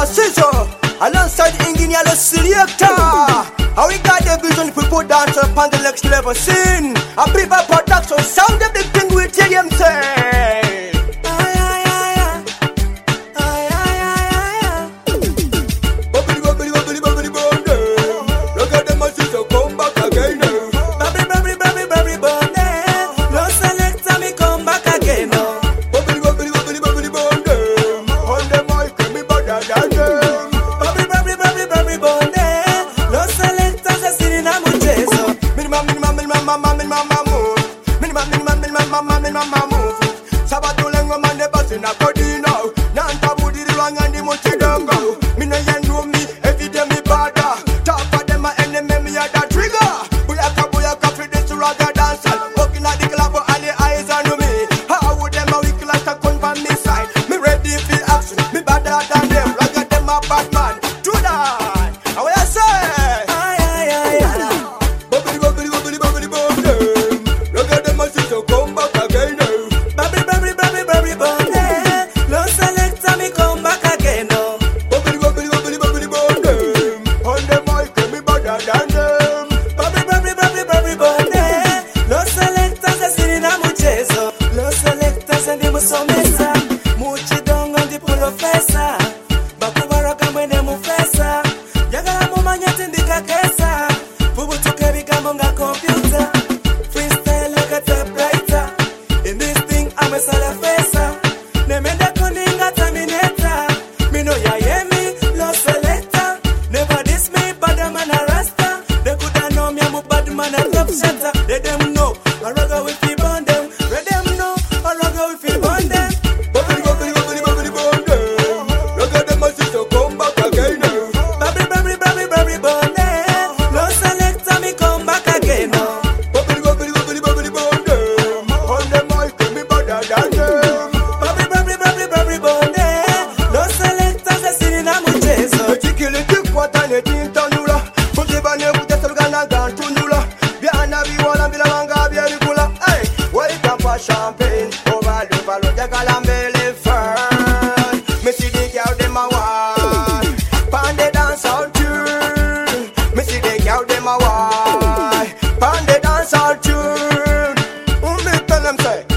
Massizo, alongside Engineer the Selector. How we got the vision to put dance upon the next level scene. A people production sound of the thing we tell them say. Mama move. Sabato lengo mande basi na kodino. Nanta budi ruang andi mochi dongo. Me no yan know me, every day me bada. Top of them my enemy me a that trigger. Buyaka for this raga dance. Walking at the club all the eyes on me. How would them a weak like a gun from me side? Me ready for action, me better than them. Raga them a bad man. Do that. How I say? Let them know, I rather with the bond them. Let them know, I rather with the bond them. Look at them, sister, come back again. Baby, bond them. No selector, me come back again. Baby, on the mic, me better than them. Baby, bond them. No selector, se sini na muchezo. The kill it, what I need in Tanula. Put the banner with the Solgana down to Nula. Champagne, over the valley, the Calambele first. Me see the girl dem a wine, pan the dance all tune. Me see the girl dem a wine, pan the dance all tune. Me tell them say.